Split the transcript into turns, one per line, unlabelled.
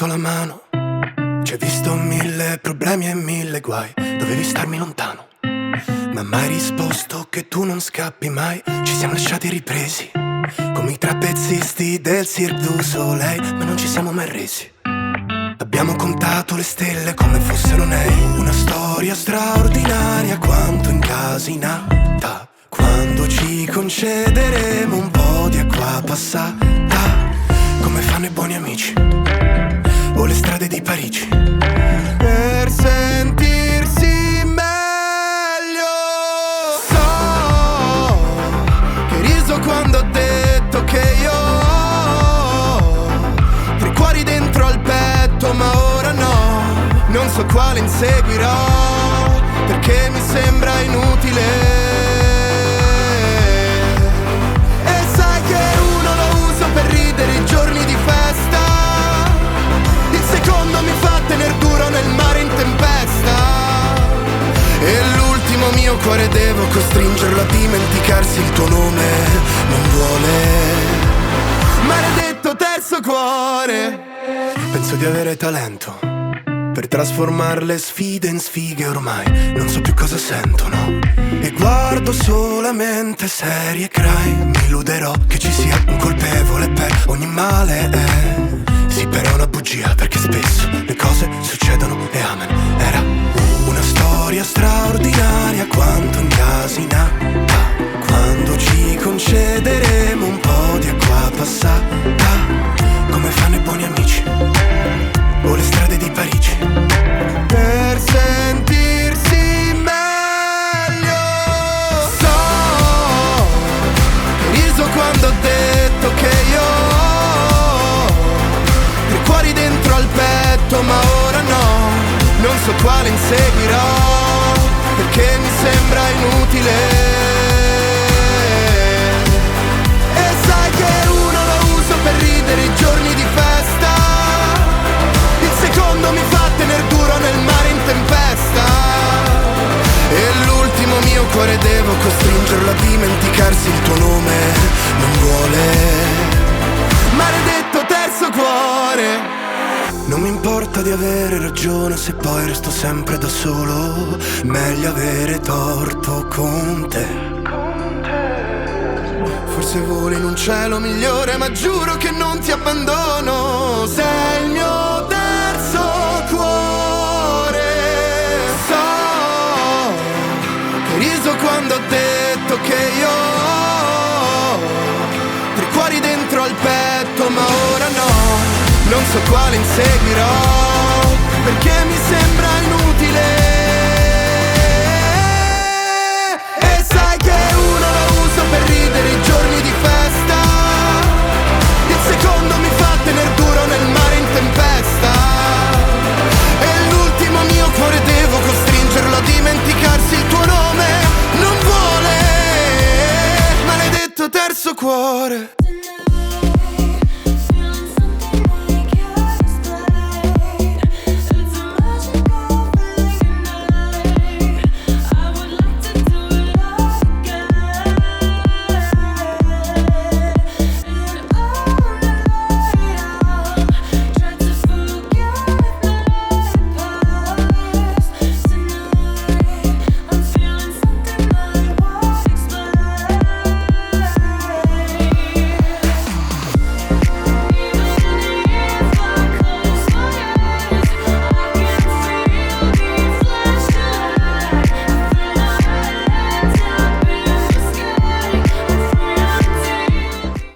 dato la mano. Ci hai visto 1000 problemi e 1000 guai, dovevi starmi lontano, ma mai risposto che tu non scappi mai. Ci siamo lasciati ripresi come i trapezzisti del Cirque du Soleil, ma non ci siamo mai resi. Abbiamo contato le stelle come fossero nei. Una storia straordinaria quanto incasinata, quando ci concederemo un po' di acqua passata, come fanno i buoni amici o le strade di Parigi, per sentirsi meglio. So che hai riso quando ho detto che io ho 3 cuori dentro al petto, ma ora no, non so quale inseguirò, perché mi sembra inutile. E sai che uno lo uso per ridere i giorni di festa, il secondo mi fa tener duro nel mare in tempesta, e l'ultimo mio cuore devo costringerlo a dimenticarsi il tuo nome. Non vuole. Maledetto terzo cuore. Penso di avere talento per trasformare le sfide in sfighe, ormai non so più cosa sento, no? E guardo solamente serie crime. Mi illuderò che ci sia un colpevole per ogni male, sì, però è una bugia, perché spesso le cose succedono e amen. Era una storia straordinaria quanto incasinata, quando ci concederemo un po' di acqua passata, come fanno i buoni amici o le strade di Parigi, per sentirsi meglio. So che hai riso quando ho detto che io ho 3 cuori dentro al petto, ma ora no, non so quale inseguirò, perché mi sembra inutile. E sai che uno lo uso per ridere i giorni di festa, il secondo mi fa tener duro nel mare in tempesta, e l'ultimo mio cuore devo costringerlo a dimenticarsi il tuo nome. Non vuole. Maledetto terzo cuore. Non mi importa di avere ragione se poi resto sempre da solo, meglio avere torto con te. Forse voli in un cielo migliore, ma giuro che non ti abbandono. Sei il mio terzo cuore. So che hai riso quando ho detto che io ho 3 cuori dentro al petto, ma ora no, non so quale inseguirò, perché mi sembra inutile. E sai che uno lo uso per ridere i giorni di festa, il secondo mi fa tener duro nel mare in tempesta, e l'ultimo mio cuore devo costringerlo a dimenticarsi il tuo nome. Non vuole. Maledetto terzo cuore.